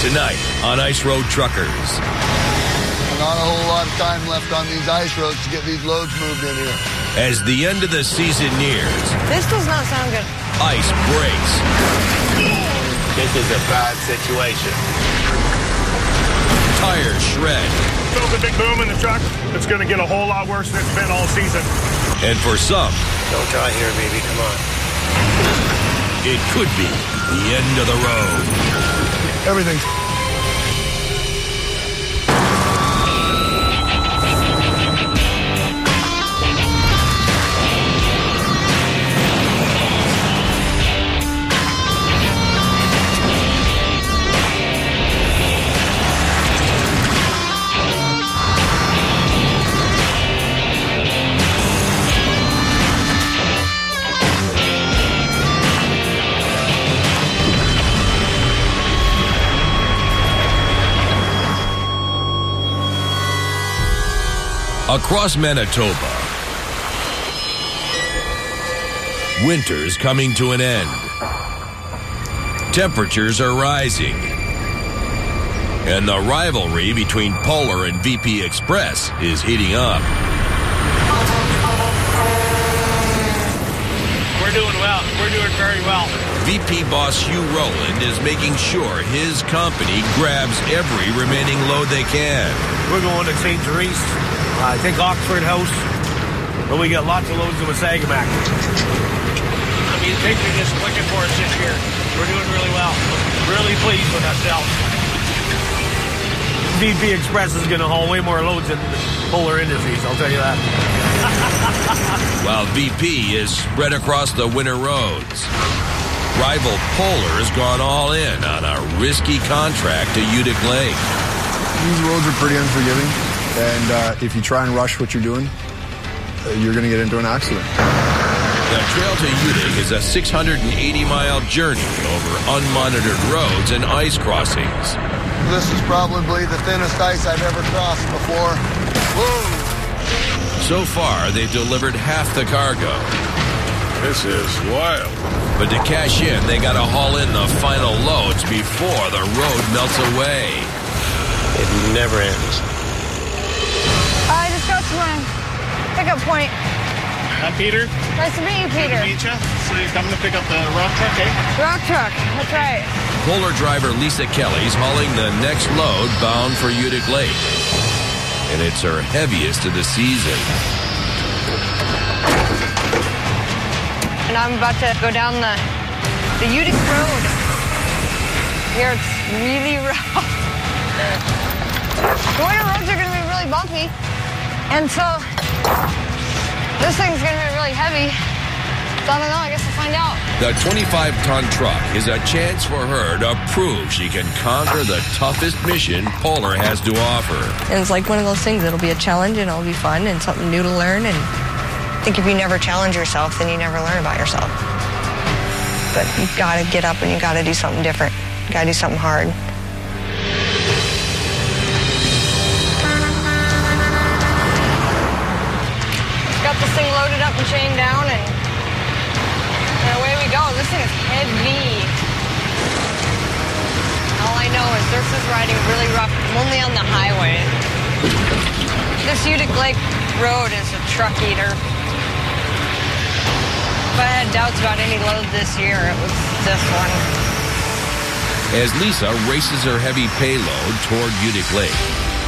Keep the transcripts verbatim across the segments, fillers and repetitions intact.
Tonight on Ice Road Truckers. Not a whole lot of time left on these ice roads to get these loads moved in here. As the end of the season nears, this does not sound good. Ice breaks. This is a bad situation. Tires shred. Felt the big boom in the truck. It's going to get a whole lot worse than it's been all season. And for some, don't try here, baby. Come on. It could be the end of the road. Everything's... Across Manitoba, winter's coming to an end. Temperatures are rising. And the rivalry between Polar and V P Express is heating up. We're doing well. We're doing very well. V P boss Hugh Rowland is making sure his company grabs every remaining load they can. We're going to Saint Therese. I think Oxford House, but we got lots of loads of Wasagamack. I mean, things are just clicking for us this year. We're doing really well. Really pleased with ourselves. V P Express is going to haul way more loads than Polar Industries, I'll tell you that. While V P is spread across the winter roads, rival Polar has gone all in on a risky contract to Utica Lake. These roads are pretty unforgiving. And uh, if you try and rush what you're doing, uh, you're going to get into an accident. The Trail to Utica is a six hundred eighty mile journey over unmonitored roads and ice crossings. This is probably the thinnest ice I've ever crossed before. Whoa! So far, they've delivered half the cargo. This is wild. But to cash in, they got to haul in the final loads before the road melts away. It never ends. I just got to my pickup point. I'm Peter. Nice to meet you, Peter. Nice to meet you. So you're coming to pick up the rock truck, eh? Rock truck, that's right. Polar driver Lisa Kelly's hauling the next load bound for Utica Lake. And it's her heaviest of the season. And I'm about to go down the, the Utica Road. Here it's really rough. The winter roads are going to be really bumpy. And so this thing's going to be really heavy. So I don't know, I guess we'll find out. The twenty-five ton truck is a chance for her to prove she can conquer the toughest mission Polar has to offer. And it's like one of those things, it'll be a challenge and it'll be fun and something new to learn. And I think if you never challenge yourself, then you never learn about yourself. But you've got to get up and you've got to do something different. You've got to do something hard. Got this thing loaded up and chained down, and, and away we go. This thing is heavy. All I know is this is riding really rough. I'm only on the highway. This Utica Lake road is a truck eater. If I had doubts about any load this year, it was this one. As Lisa races her heavy payload toward Utica Lake.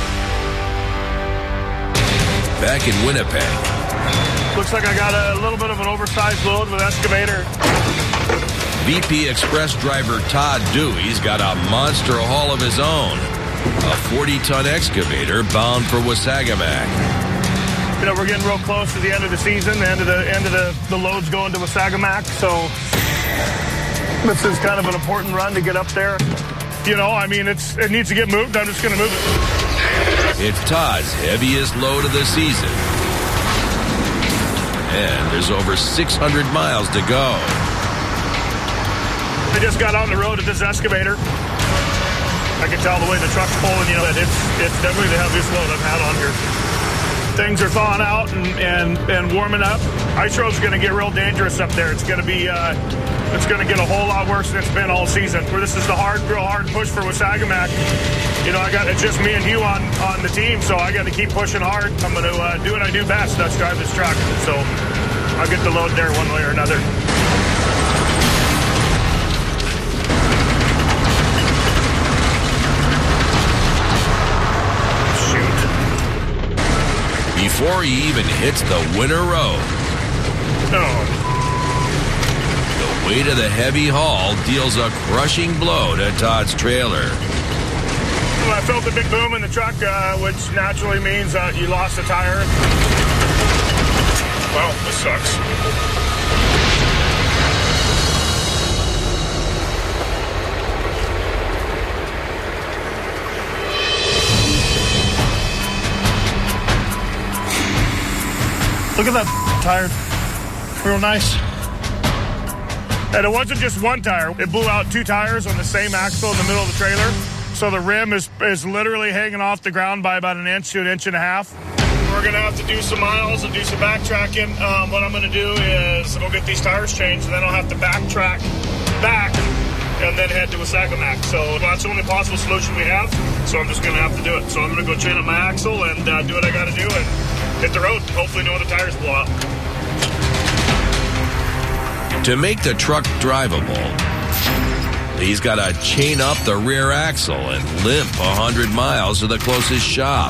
Back in Winnipeg. Looks like I got a little bit of an oversized load with excavator. V P Express driver Todd Dewey's got a monster haul of his own. A forty ton excavator bound for Wasagamack. You know, we're getting real close to the end of the season, the end of the end of the, the loads going to Wasagamack, so this is kind of an important run to get up there. You know, I mean, it's it needs to get moved. I'm just going to move it. It's Todd's heaviest load of the season. And there's over six hundred miles to go. I just got on the road with this excavator. I can tell the way the truck's pulling, you know, that it's it's definitely the heaviest load I've had on here. Things are thawing out and, and, and warming up. Ice road's going to get real dangerous up there. It's going to be uh, it's going to get a whole lot worse than it's been all season. Where this is the hard, real hard push for Wasagamak. You know, I got it's just me and you on, on the team, so I got to keep pushing hard. I'm going to uh, do what I do best. That's drive this truck. So I'll get the load there one way or another. Before he even hits the winter road. Oh. The weight of the heavy haul deals a crushing blow to Todd's trailer. Well, I felt a big boom in the truck, uh, which naturally means uh, you lost a tire. Well, this sucks. Look at that tire. Real nice. And it wasn't just one tire. It blew out two tires on the same axle in the middle of the trailer. So the rim is, is literally hanging off the ground by about an inch to an inch and a half. We're going to have to do some miles and do some backtracking. Um, what I'm going to do is go get these tires changed, and then I'll have to backtrack back and then head to Wasagamak. So that's the only possible solution we have. So I'm just going to have to do it. So I'm going to go chain up my axle and uh, do what I got to do and hit the road. Hopefully no other tires blow out. To make the truck drivable, he's got to chain up the rear axle and limp one hundred miles to the closest shop.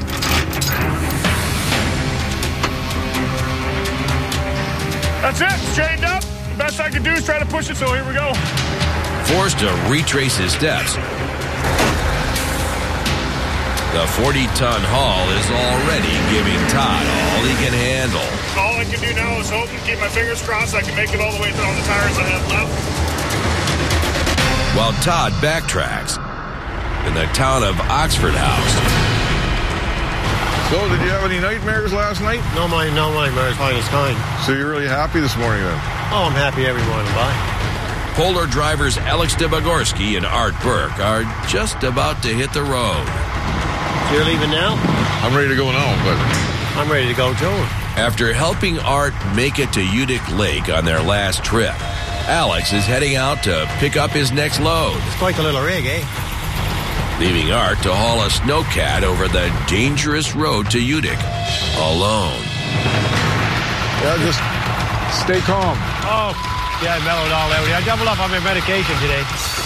That's it. It's chained up. The best I can do is try to push it, so here we go. Forced to retrace his steps, the forty-ton haul is already giving Todd all he can handle. All I can do now is hope and keep my fingers crossed I can make it all the way through on the tires I have left. While Todd backtracks in the town of Oxford House. So, did you have any nightmares last night? No, my, no nightmares, fine as kind. So you're really happy this morning then? Oh, I'm happy every morning, bye. Polar drivers Alex Debogorski and Art Burke are just about to hit the road. You're leaving now? I'm ready to go now, but... I'm ready to go too. After helping Art make it to Utic Lake on their last trip, Alex is heading out to pick up his next load. It's quite a little rig, eh? Leaving Art to haul a snowcat over the dangerous road to Utic alone. Yeah, just stay calm. Oh, yeah, I mellowed all out. I doubled up on my medication today.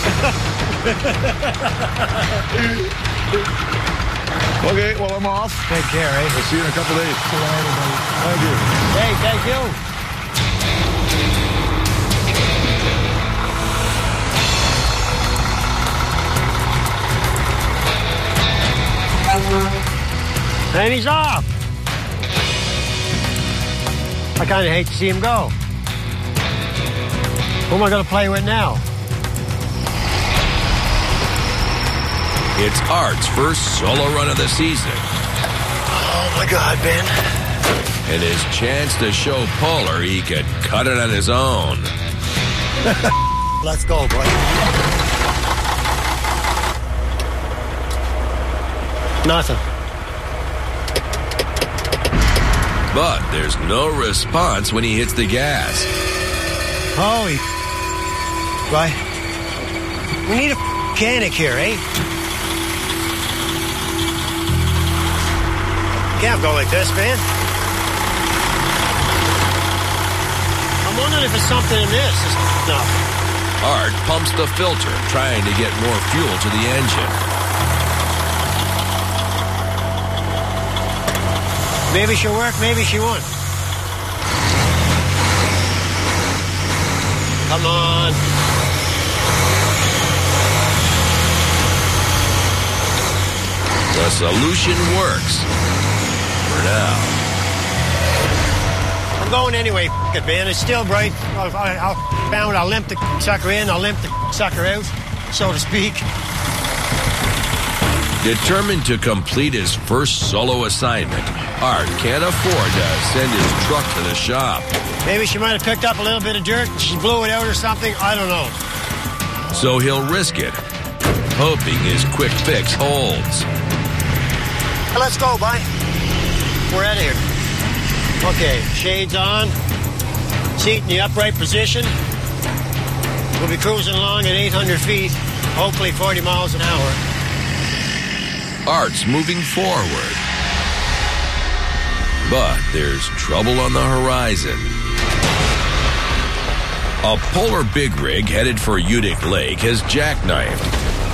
Okay, well, I'm off. Take care, eh? We'll see you in a couple days. Thank you. Hey, thank you. And he's off. I kind of hate to see him go. Who am I going to play with now? It's Art's first solo run of the season. Oh, my God, Ben. And his chance to show Polar he could cut it on his own. Let's go, boy. Nothing. But there's no response when he hits the gas. Holy... Right. We need a mechanic here, eh? Can't go like this, man. I'm wondering if it's something in this. It's nothing. Art pumps the filter, trying to get more fuel to the engine. Maybe she'll work, maybe she won't. Come on. The solution works. For now. I'm going anyway, f*** it, man. It's still bright. I'll, I'll, I'll, bound, I'll limp the sucker in, I'll limp the sucker out, so to speak. Determined to complete his first solo assignment, Art can't afford to send his truck to the shop. Maybe she might have picked up a little bit of dirt, she blew it out or something, I don't know. So he'll risk it, hoping his quick fix holds. Let's go, bye. We're out of here. Okay, shades on, seat in the upright position. We'll be cruising along at eight hundred feet, hopefully forty miles an hour. Art's moving forward. But there's trouble on the horizon. A Polar big rig headed for Utic Lake has jackknifed,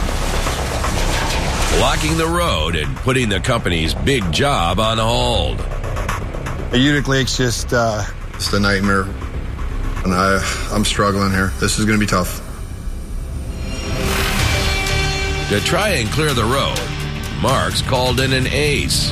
blocking the road and putting the company's big job on hold. The Utic Lake's just, uh, just a nightmare. And I, I'm struggling here. This is going to be tough. To try and clear the road, Mark's called in an ace.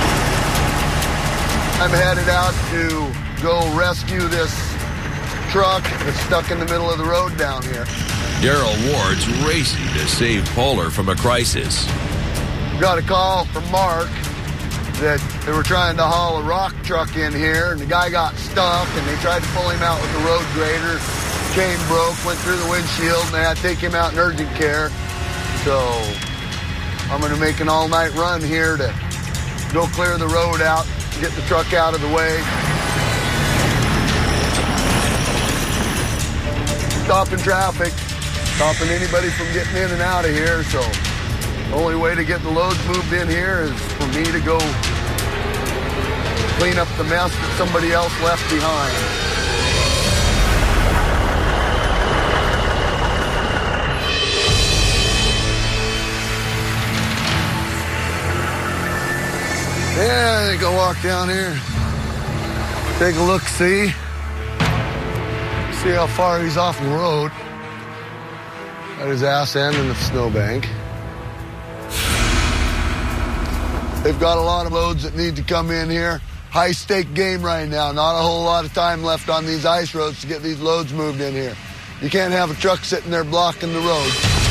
I'm headed out to go rescue this truck that's stuck in the middle of the road down here. Daryl Ward's racing to save Polar from a crisis. Got a call from Mark that they were trying to haul a rock truck in here, and the guy got stuck, and they tried to pull him out with the road grader. Chain broke, went through the windshield, and they had to take him out in urgent care. So I'm going to make an all-night run here to go clear the road out, get the truck out of the way. Stopping traffic, stopping anybody from getting in and out of here. So the only way to get the loads moved in here is for me to go clean up the mess that somebody else left behind. Yeah, I think I'll walk down here, take a look, see, see how far he's off the road. Got his ass end in the snowbank. They've got a lot of loads that need to come in here. High stake game right now. Not a whole lot of time left on these ice roads to get these loads moved in here. You can't have a truck sitting there blocking the road.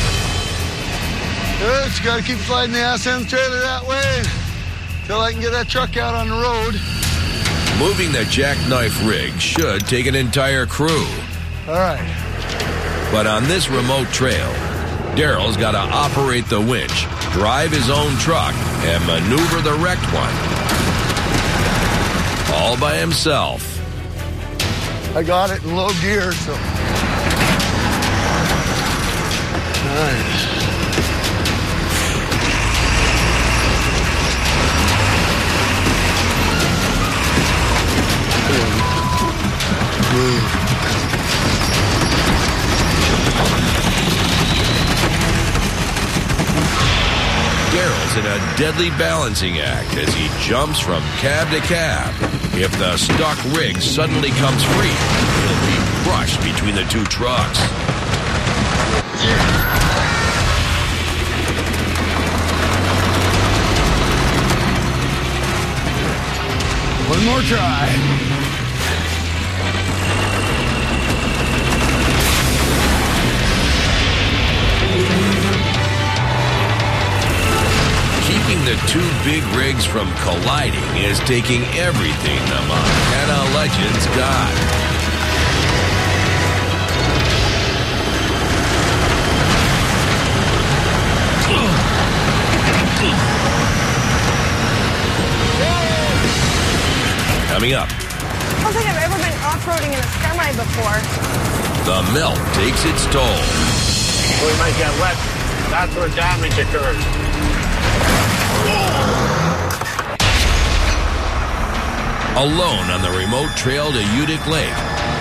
Just gotta keep sliding the ass end trailer that way till I can get that truck out on the road. Moving the jackknife rig should take an entire crew. All right. But on this remote trail, Daryl's got to operate the winch, drive his own truck, and maneuver the wrecked one. All by himself. I got it in low gear, so. Nice. Daryl's in a deadly balancing act as he jumps from cab to cab. If the stuck rig suddenly comes free, he'll be crushed between the two trucks. One more try. Keeping the two big rigs from colliding is taking everything the Montana Legends got. Coming up. I don't think I've ever been off-roading in a semi before. The melt takes its toll. We might get wet. That's where damage occurs. Alone on the remote trail to Utic Lake.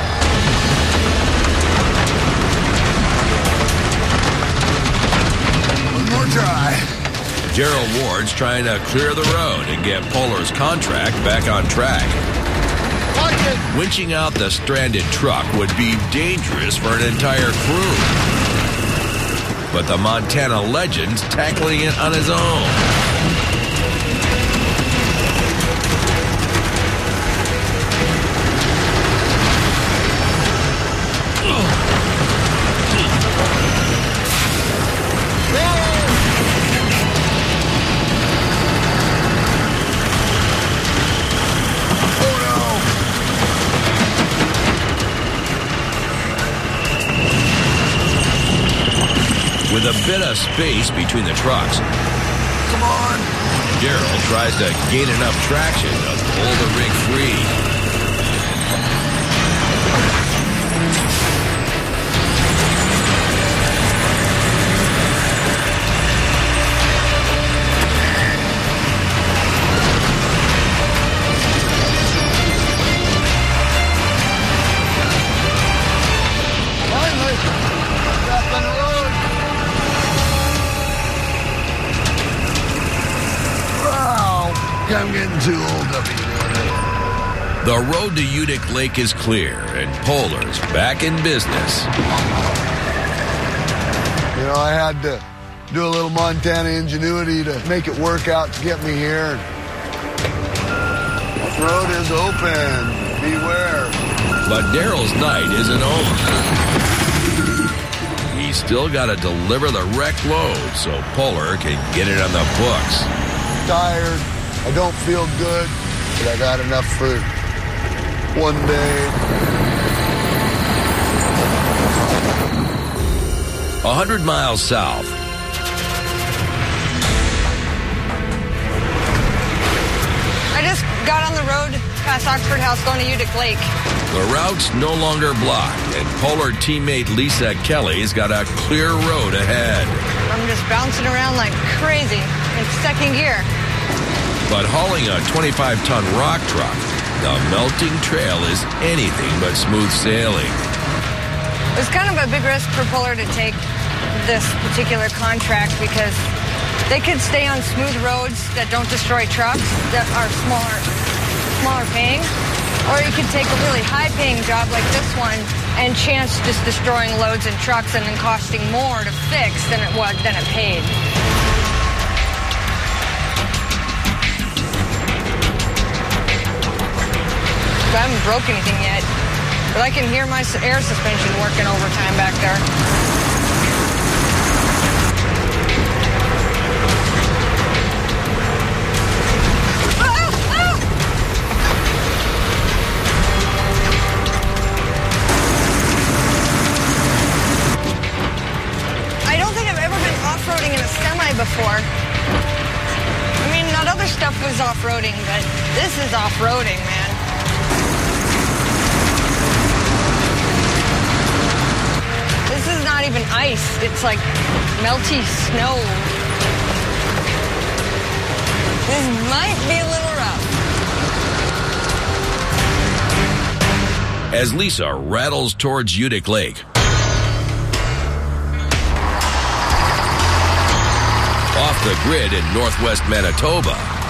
One more try. Daryl Ward's trying to clear the road and get Polar's contract back on track. Watch it. Winching out the stranded truck would be dangerous for an entire crew. But the Montana Legend's tackling it on his own. With a bit of space between the trucks, Come on. Daryl tries to gain enough traction to pull the rig free. I'm getting too old to be doing it. The road to Utic Lake is clear, and Polar's back in business. You know, I had to do a little Montana ingenuity to make it work out to get me here. The road is open. Beware. But Daryl's night isn't over. He's still got to deliver the wrecked load so Polar can get it on the books. Tired. I don't feel good, but I got enough for one day. A hundred miles south. I just got on the road past Oxford House going to Utic Lake. The route's no longer blocked, and Polar teammate Lisa Kelly's got a clear road ahead. I'm just bouncing around like crazy in second gear. But hauling a twenty-five ton rock truck, the melting trail is anything but smooth sailing. It was kind of a big risk for Polar to take this particular contract because they could stay on smooth roads that don't destroy trucks, that are smaller, smaller paying, or you could take a really high-paying job like this one and chance just destroying loads and trucks and then costing more to fix than it was than it paid. I haven't broke anything yet, but I can hear my air suspension working overtime back there. I don't think I've ever been off-roading in a semi before. I mean, that other stuff was off-roading, but this is off-roading, man. This is not even ice. It's like melty snow. This might be a little rough. As Lisa rattles towards Utic Lake. Off the grid in northwest Manitoba.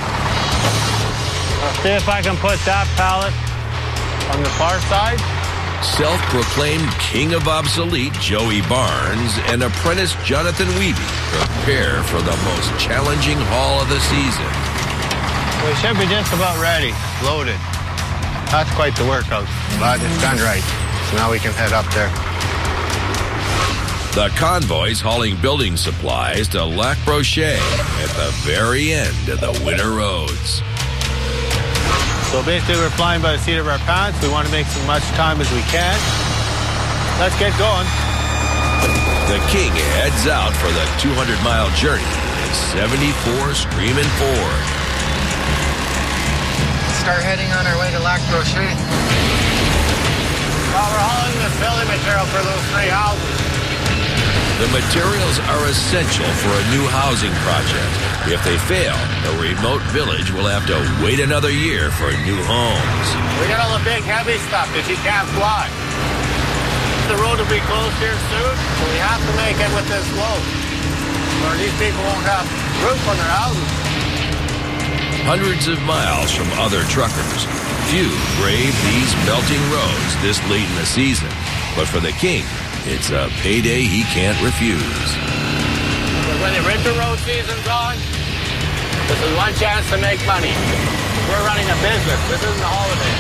I'll see if I can put that pallet on the far side. Self-proclaimed king of obsolete Joey Barnes and apprentice Jonathan Weeby prepare for the most challenging haul of the season. We should be just about ready, loaded. That's quite the workout, but it's done right. So now we can head up there. The convoy's hauling building supplies to Lac Brochet at the very end of the winter roads. So basically we're flying by the seat of our pants. We want to make as much time as we can. Let's get going. The King heads out for the two hundred mile journey in seventy-four Screamin' Ford. Start heading on our way to Lac Brochet. Well, we're hauling the building material for those three houses. The materials are essential for a new housing project. If they fail, the remote village will have to wait another year for new homes. We got all the big heavy stuff that you can't fly. The road will be closed here soon, so we have to make it with this load. Or these people won't have roof on their houses. Hundreds of miles from other truckers. Few brave these melting roads this late in the season. But for the King, it's a payday he can't refuse. But when the winter road season's on, this is one chance to make money. We're running a business. This isn't a holiday.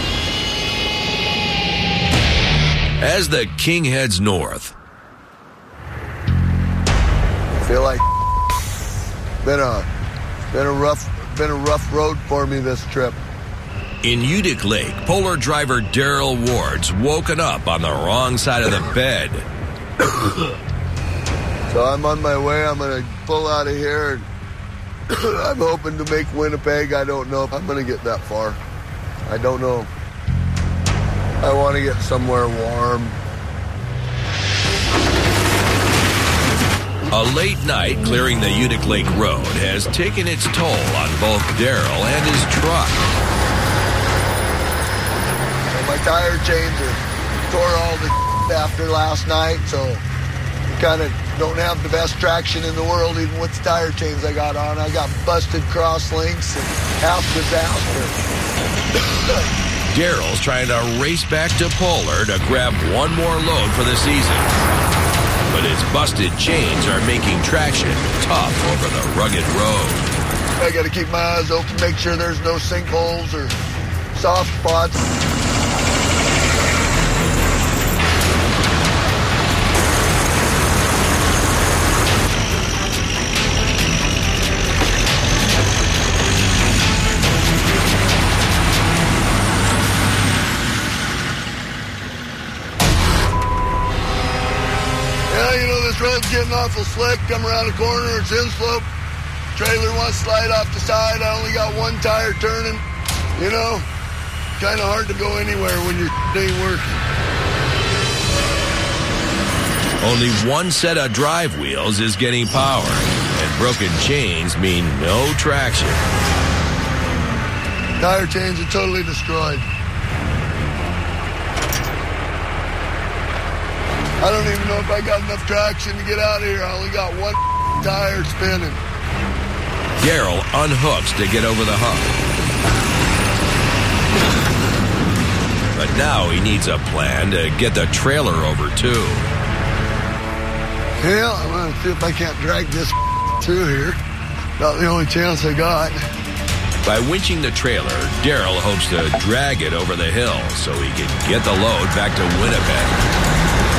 As the King heads north. I feel like been a been a rough been a rough road for me this trip. In Utic Lake, Polar driver Daryl Ward's woken up on the wrong side of the bed. So I'm on my way. I'm going to pull out of here. And I'm hoping to make Winnipeg. I don't know if I'm going to get that far. I don't know. I want to get somewhere warm. A late night clearing the Utic Lake Road has taken its toll on both Daryl and his truck. My tire changer tore all the after last night, so kind of don't have the best traction in the world, even with the tire chains I got on. I got busted cross links and half disaster. Daryl's trying to race back to Polar to grab one more load for the season. But his busted chains are making traction tough over the rugged road. I got to keep my eyes open, make sure there's no sinkholes or soft spots. Road's getting awful slick. Come around the corner, it's in slope. Trailer wants to slide off the side. I only got one tire turning. You know, kind of hard to go anywhere when your ain't working. Only one set of drive wheels is getting power, and broken chains mean no traction. Tire chains are totally destroyed. I don't even know if I got enough traction to get out of here. I only got one tire spinning. Daryl unhooks to get over the hump. But now he needs a plan to get the trailer over too. Yeah, I'm going to see if I can't drag this through here. About the only chance I got. By winching the trailer, Daryl hopes to drag it over the hill so he can get the load back to Winnipeg.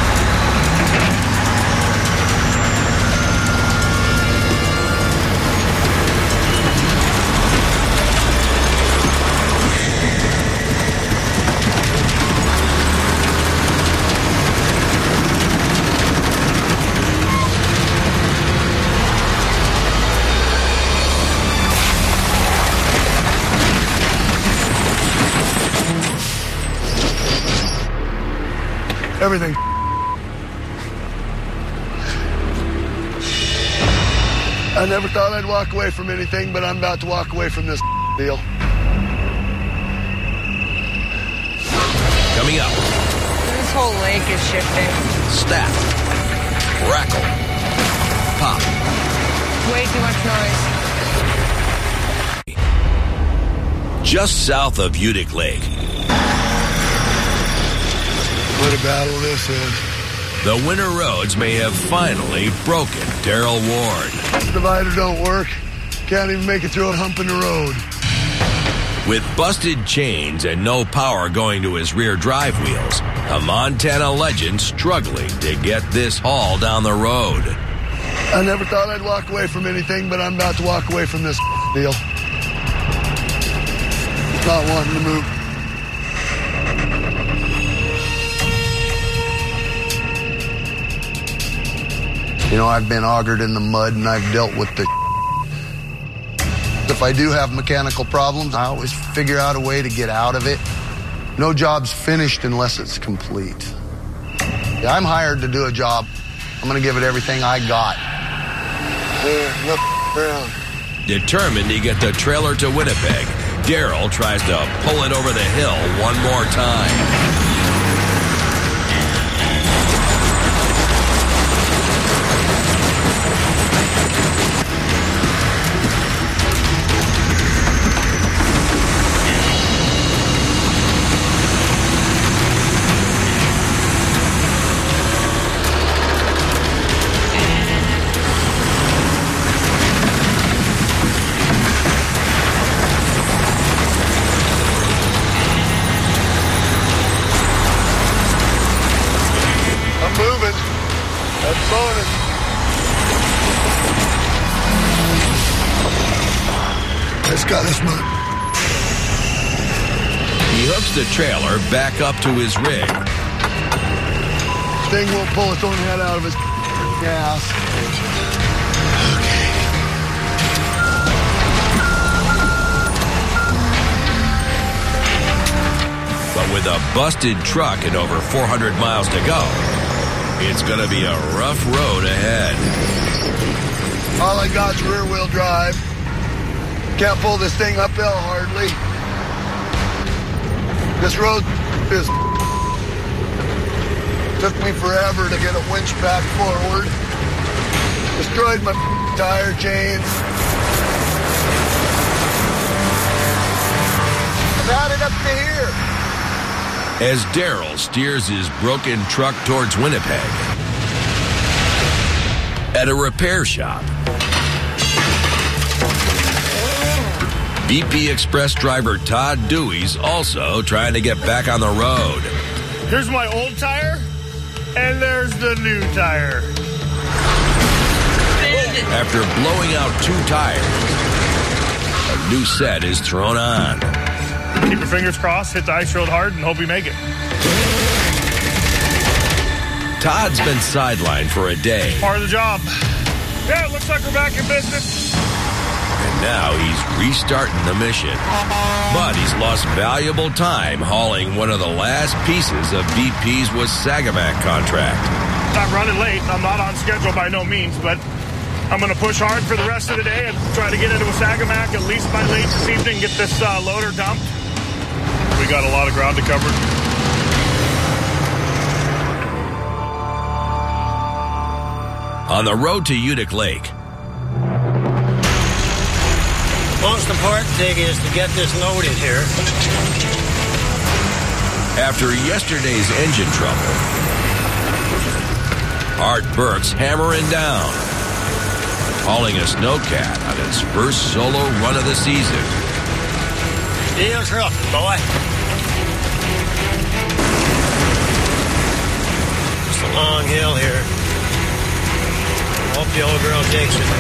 Everything. I never thought I'd walk away from anything, but I'm about to walk away from this deal. Coming up. This whole lake is shifting. Snap. Crackle. Pop. Way too much noise. Just south of Utic Lake. What a battle this is. The winter roads may have finally broken Daryl Ward. The divider don't work. Can't even make it through a hump in the road. With busted chains and no power going to his rear drive wheels, a Montana legend struggling to get this haul down the road. I never thought I'd walk away from anything, but I'm about to walk away from this deal. Not wanting to move. You know, I've been augured in the mud and I've dealt with the If I do have mechanical problems, I always figure out a way to get out of it. No job's finished unless it's complete. Yeah, I'm hired to do a job. I'm going to give it everything I got. There, no around. Determined to get the trailer to Winnipeg, Daryl tries to pull it over the hill one more time. He hooks the trailer back up to his rig. Thing won't pull its own head out of his gas. Okay. But with a busted truck and over four hundred miles to go, it's going to be a rough road ahead. All I got's rear wheel drive. Can't pull this thing uphill hardly. This road is took me forever to get it winched back forward. Destroyed my tire chains. I've had it up to here. As Daryl steers his broken truck towards Winnipeg, at a repair shop, B P Express driver Todd Dewey's also trying to get back on the road. Here's my old tire, and there's the new tire. After blowing out two tires, a new set is thrown on. Keep your fingers crossed, hit the ice road hard, and hope you make it. Todd's been sidelined for a day. Part of the job. Yeah, it looks like we're back in business. And now he's restarting the mission. But he's lost valuable time hauling one of the last pieces of B P's Wasagamak contract. I'm running late. I'm not on schedule by no means, but I'm going to push hard for the rest of the day and try to get into Wasagamak at least by late this evening, get this uh, loader dumped. We got a lot of ground to cover. On the road to Utic Lake. Most important thing is to get this loaded here. After yesterday's engine trouble, Art Burke's hammering down, hauling a snowcat on its first solo run of the season. Steel truck, boy. Just a long hill here. Hope the old girl takes it.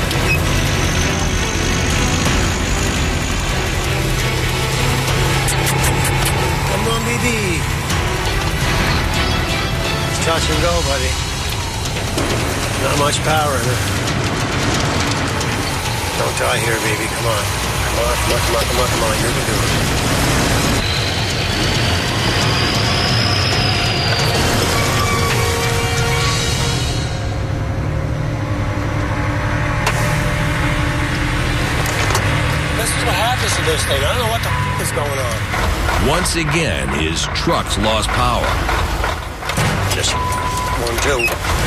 Come on, B B. It's touch and go, buddy. Not much power in it. Don't die here, baby. Come on. Come on, come on, come on, come on, come on. You're gonna do it. This is what happens to this thing. I don't know what the f*** is going on. Once again, his truck's lost power. Just one, two.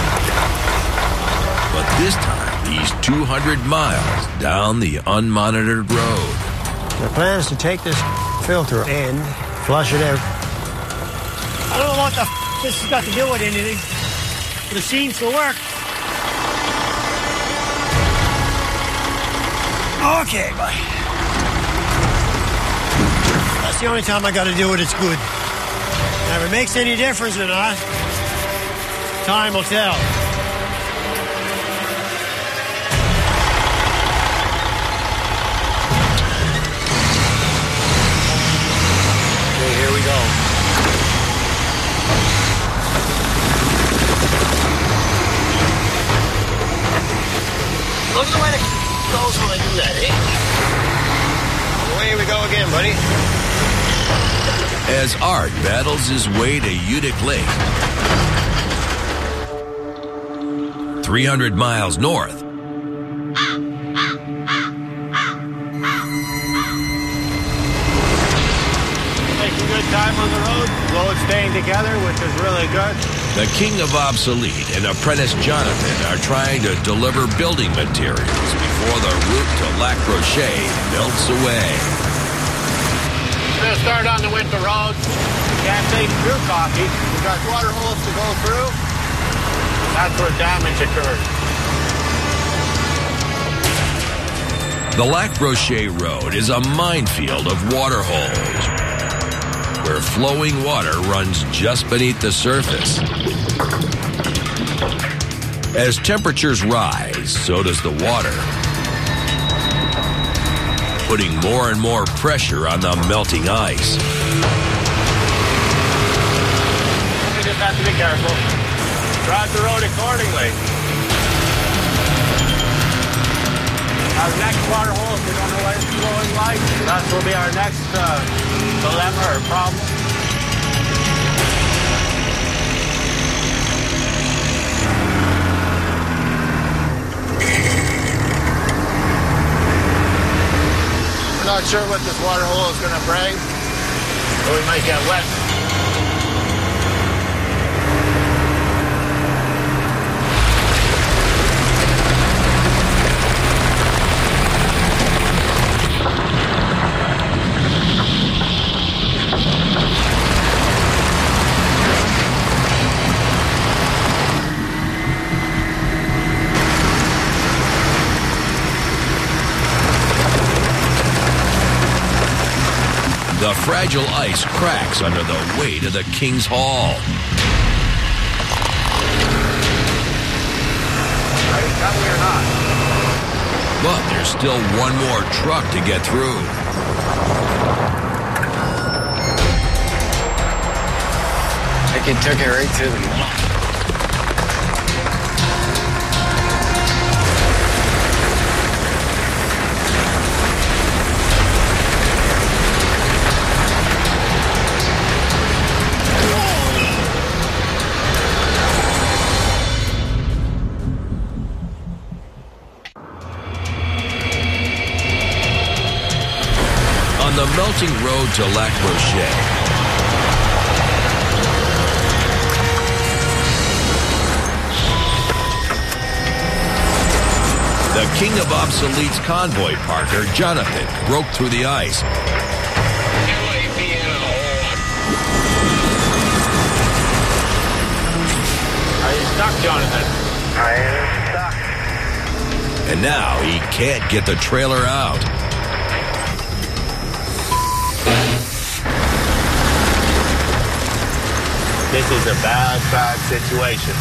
But this time, he's two hundred miles down the unmonitored road. The plan is to take this filter and flush it out. I don't know what the f*** this has got to do with anything, but it seems to work. Okay, bye. That's the only time I got to do it, it's good. Now, if it makes any difference or not, time will tell. Okay, here we go. Look at the way it goes when I do that, eh? Away we go again, buddy. As Art battles his way to Utic Lake, three hundred miles north, Making good time on the road. Road staying together, which is really good. the king of obsolete and apprentice Jonathan are trying to deliver building materials before the route to Lac Brochet melts away. We're going to start on the winter road. Can't take through coffee. We've got water holes to go through. That's where damage occurs. The Lac Brochet Road is a minefield of water holes where flowing water runs just beneath the surface. As temperatures rise, so does the water, putting more and more pressure on the melting ice. We just have to be careful. Drive the road accordingly. Our next water hole, we don't know what it's flowing like. That will be our next uh, dilemma or problem. We're not sure what this water hole is going to bring, but we might get wet. The fragile ice cracks under the weight of the King's haul. Are you coming or not? But there's still one more truck to get through. I think he took it right to the... On the melting road to Lac Brochet, the king of obsolete's convoy partner, Jonathan, broke through the ice. Are you stuck, Jonathan? I am stuck. And now he can't get the trailer out. This is a bad, bad situation.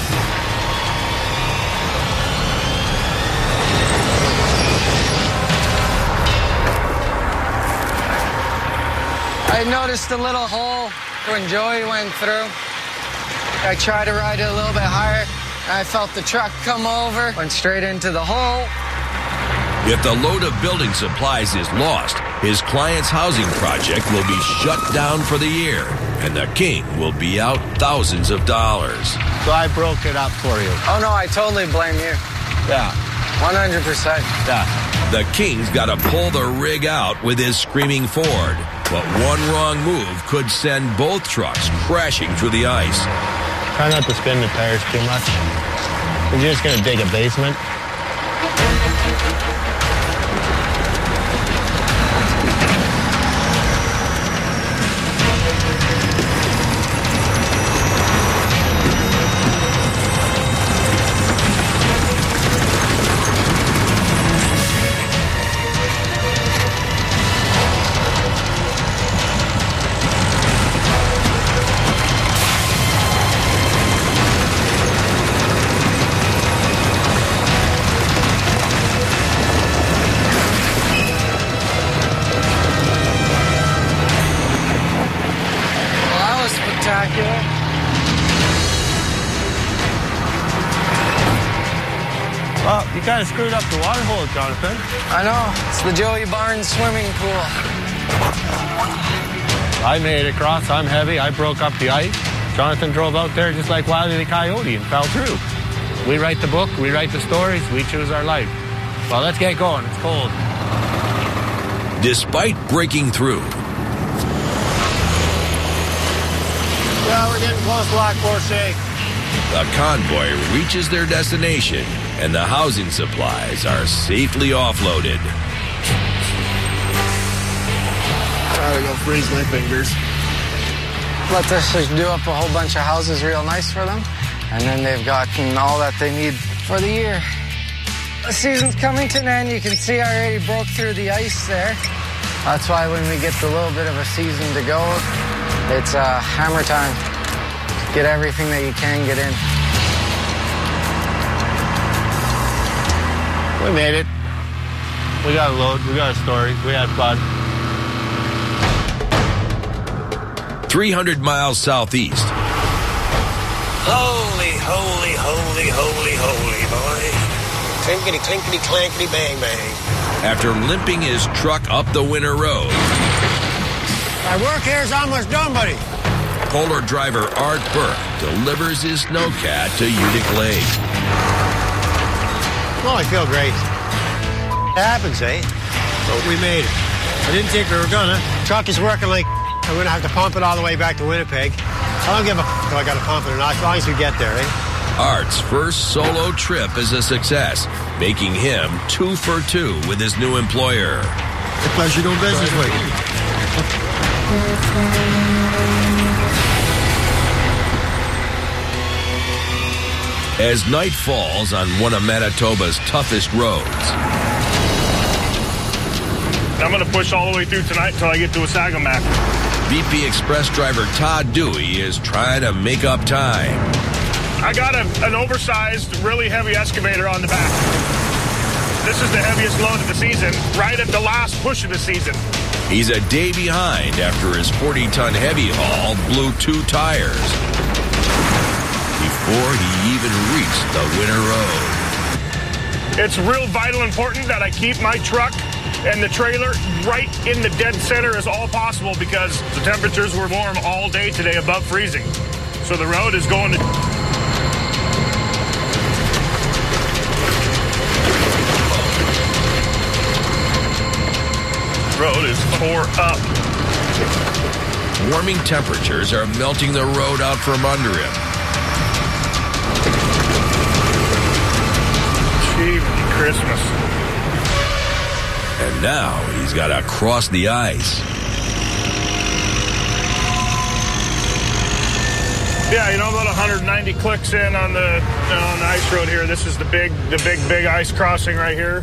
I noticed a little hole when Joey went through. I tried to ride it a little bit higher. I felt the truck come over, went straight into the hole. If the load of building supplies is lost, his client's housing project will be shut down for the year, and the king will be out thousands of dollars. So I broke it up for you. Oh, no, I totally blame you. Yeah. one hundred percent. Yeah. The king's got to pull the rig out with his screaming Ford, but one wrong move could send both trucks crashing through the ice. Try not to spin the tires too much. You're just going to dig a basement. Well, you kind of screwed up the water hole, Jonathan. I know. It's the Joey Barnes swimming pool. I made it across. I'm heavy. I broke up the ice. Jonathan drove out there just like Wile E. the Coyote and fell through. We write the book. We write the stories. We choose our life. Well, let's get going. It's cold. Despite breaking through, Yeah, we're getting close to Lac Brochet. the convoy reaches their destination and the housing supplies are safely offloaded. Gotta go freeze my fingers. Let us just do up a whole bunch of houses real nice for them. And then they've gotten all that they need for the year. The season's coming to an end. You can see I already broke through the ice there. That's why when we get a little bit of a season to go, it's uh, hammer time. Get everything that you can get in. We made it. We got a load. We got a story. We had fun. three hundred miles southeast. Holy, holy, holy, holy, holy, boy. Clinkety, clinkety, clankety, bang, bang. After limping his truck up the winter road, My work here's almost done, buddy. Polar driver Art Burke delivers his snowcat to Utic Lake. Well, I feel great. It happens, eh? But we made it. I didn't think we were gonna. Truck is working like I'm gonna have to pump it all the way back to Winnipeg. I don't give a f- if I gotta pump it or not, as long as we get there, eh? Art's first solo trip is a success, making him two for two with his new employer. A pleasure doing business with you. As night falls on one of Manitoba's toughest roads, I'm going to push all the way through tonight until I get to Wasagamack. V P Express driver Todd Dewey is trying to make up time. I got a, an oversized, really heavy excavator on the back. This is the heaviest load of the season, right at the last push of the season. He's a day behind after his forty-ton heavy haul blew two tires before he even reached the winter road. It's real vital important that I keep my truck and the trailer right in the dead center as all possible because the temperatures were warm all day today, above freezing. So the road is going to... road is tore up. Warming temperatures are melting the road out from under him. Gee, Christmas. And now he's got to cross the ice. Yeah, you know, about one hundred ninety clicks in on the on the ice road here. This is the big, the big, big ice crossing right here.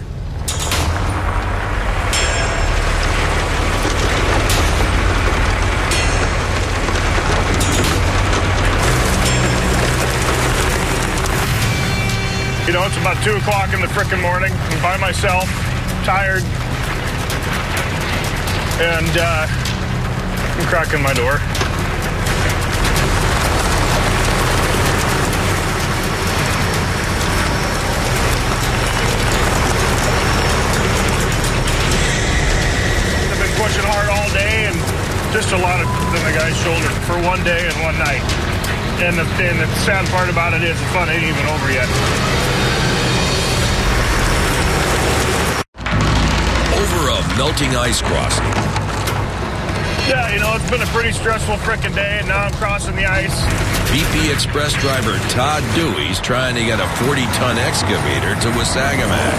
You know, it's about two o'clock in the frickin' morning. I'm by myself, tired, and uh, I'm cracking my door. I've been pushing hard all day, and just a lot of on the guy's shoulder for one day and one night. And the, and the sad part about it is the fun ain't even over yet. Over a melting ice crossing. Yeah, you know, it's been a pretty stressful frickin' day, and now I'm crossing the ice. V P Express driver Todd Dewey's trying to get a forty-ton excavator to Wasagamack.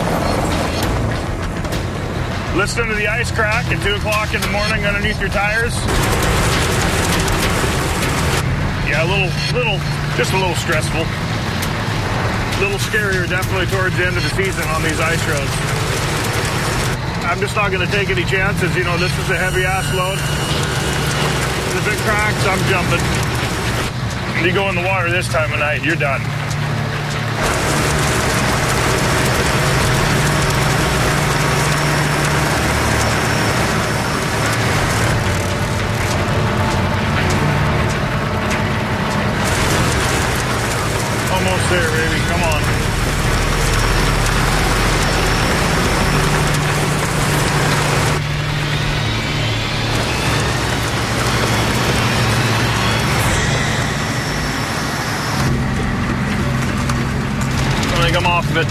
Listening to the ice crack at two o'clock in the morning underneath your tires. Yeah, a little, little, just a little stressful. A little scarier definitely towards the end of the season on these ice roads. I'm just not going to take any chances. You know, this is a heavy-ass load. The big cracks, I'm jumping. You go in the water this time of night, you're done. Almost there, baby. Come on. I think I'm off of it.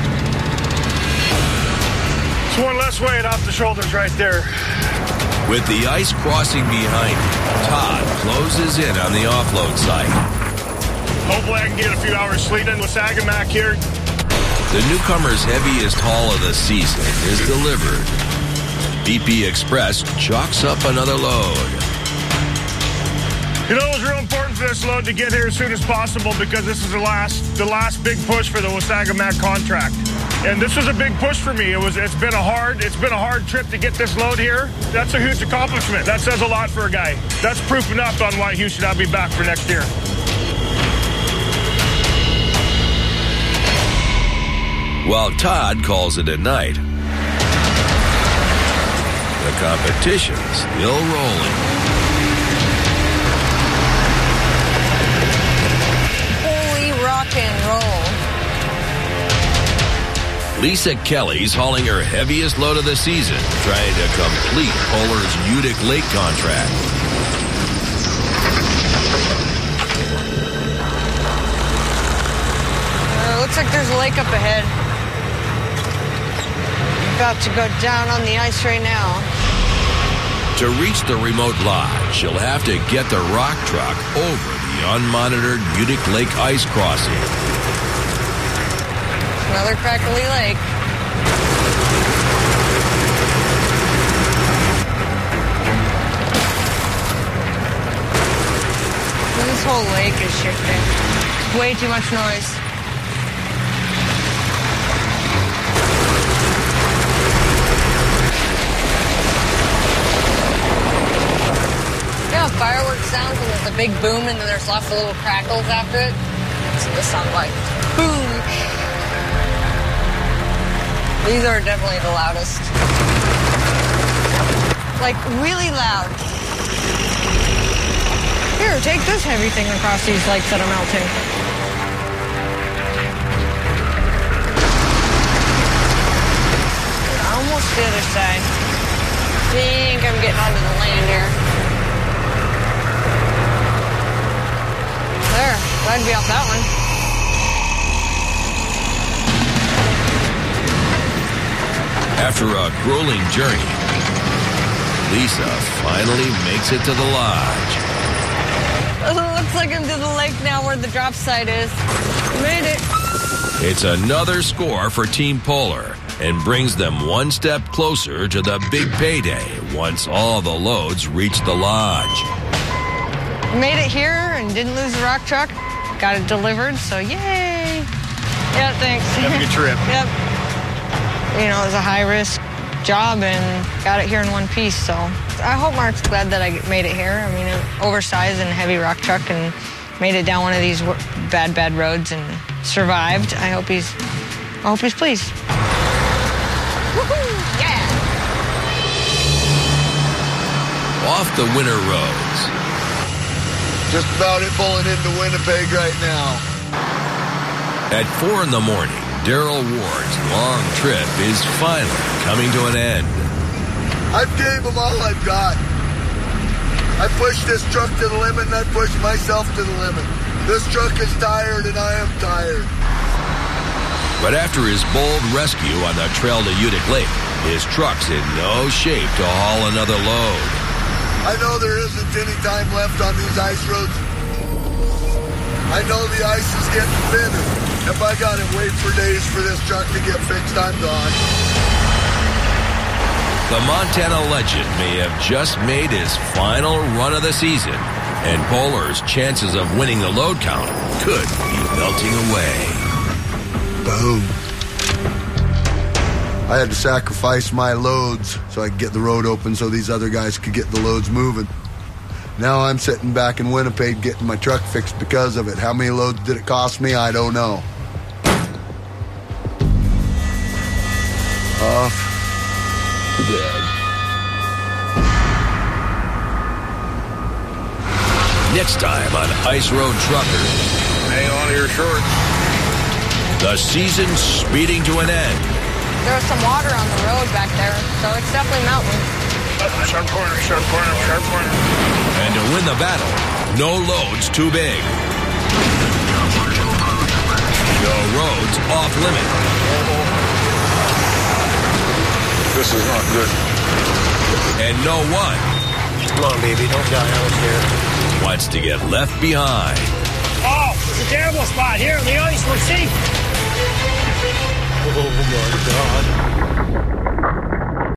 It's one less weight off the shoulders right there. With the ice crossing behind him, Todd closes in on the offload site. Hopefully I can get a few hours sleep in Wasagamack here. The newcomer's heaviest haul of the season is delivered. V P Express chalks up another load. You know, it was real important for this load to get here as soon as possible because this is the last the last big push for the Wasagamack contract. And this was a big push for me. It was it's been a hard it's been a hard trip to get this load here. That's a huge accomplishment. That says a lot for a guy. That's proof enough on why he should have me back for next year. While Todd calls it a night, the competition's still rolling. Holy rock and roll. Lisa Kelly's hauling her heaviest load of the season, trying to complete Polar's Utica Lake contract. Uh, looks like there's a lake up ahead. About to go down on the ice right now. To reach the remote lodge, she'll have to get the rock truck over the unmonitored Utica Lake ice crossing. Another crackly lake. This whole lake is shifting. Way too much noise. the big boom and then there's lots of little crackles after it. That's what this sounds like. Boom. These are definitely the loudest. Like, really loud. Here, take this heavy thing across these lakes that are melting. Almost the other side. I think I'm getting onto the land here. There, glad to be off that one. After a grueling journey, Lisa finally makes it to the lodge. It looks like I'm to the lake now where the drop site is. Made it. It's another score for Team Polar and brings them one step closer to the big payday once all the loads reach the lodge. Made it here and didn't lose the rock truck. Got it delivered, so yay. Yeah, thanks. Have a good trip. Yep. You know, it was a high-risk job and got it here in one piece, so I hope Mark's glad that I made it here. I mean, an oversized and heavy rock truck and made it down one of these bad, bad roads and survived. I hope he's, I hope he's pleased. Woohoo! Yeah! Off the winter roads. Just about it pulling into Winnipeg right now. At four in the morning, Daryl Ward's long trip is finally coming to an end. I've gave them all I've got. I pushed this truck to the limit and I pushed myself to the limit. This truck is tired and I am tired. But after his bold rescue on the trail to Utic Lake, his truck's in no shape to haul another load. I know there isn't any time left on these ice roads. I know the ice is getting thinner. If I gotta wait for days for this truck to get fixed, I'm gone. The Montana legend may have just made his final run of the season, and Polar's chances of winning the load count could be melting away. Boom. I had to sacrifice my loads so I could get the road open so these other guys could get the loads moving. Now I'm sitting back in Winnipeg getting my truck fixed because of it. How many loads did it cost me? I don't know. Off. Dead. Next time on Ice Road Truckers. Hang on to your shorts. The season's speeding to an end. There was some water on the road back there, so it's definitely melting. Sharp corner, sharp corner, sharp corner. And to win the battle, no load's too big. No road's off limit. This is not good. And no one. Come on, baby, don't die out here. Wants to get left behind. Oh, it's a terrible spot. Here on the ice, we're safe. Oh, my God.